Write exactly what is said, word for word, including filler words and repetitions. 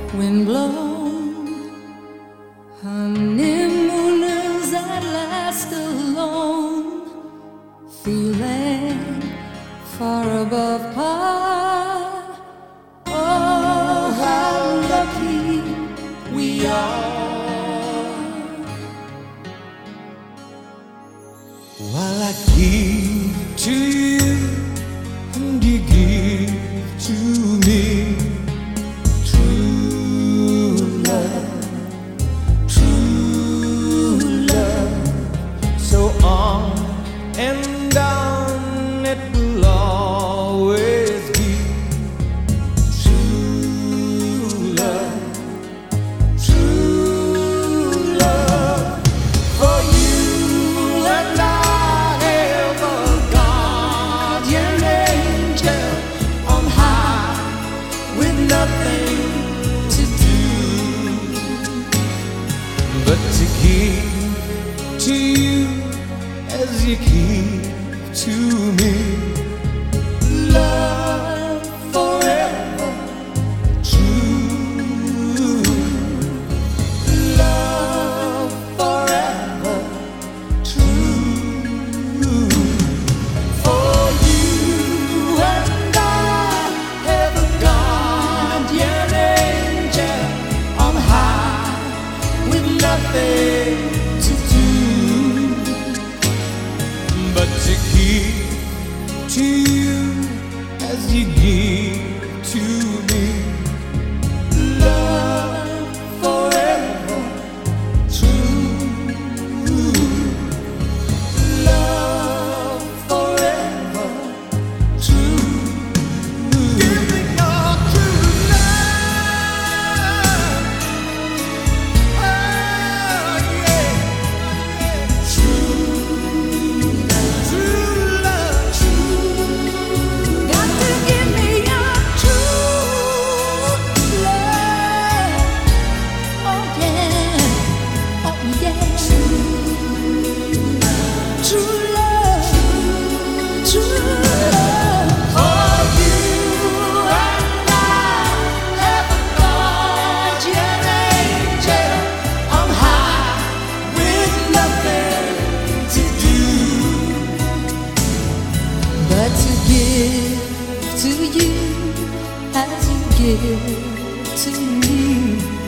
wind blown, honeymooners at last alone, feeling far above par. Oh, how lucky we are. While I give to you and you give to me, true love, true love. So on and on it will always be true love, true love. For you and I have a guardian angel on high with nothing to do but to give to you as you give to me. Love forever, true. Love forever, true. For you and I have a guardian angel on high with nothing to do but to give to you as you give to me. Love forever, true. Love forever, true. Give me your true love. Oh yeah, true, true love, true. Got to give me your true love. Oh yeah, oh yeah. True love, true love. For you and I have a guardian angel on high with nothing to do But to give to you as you give to me.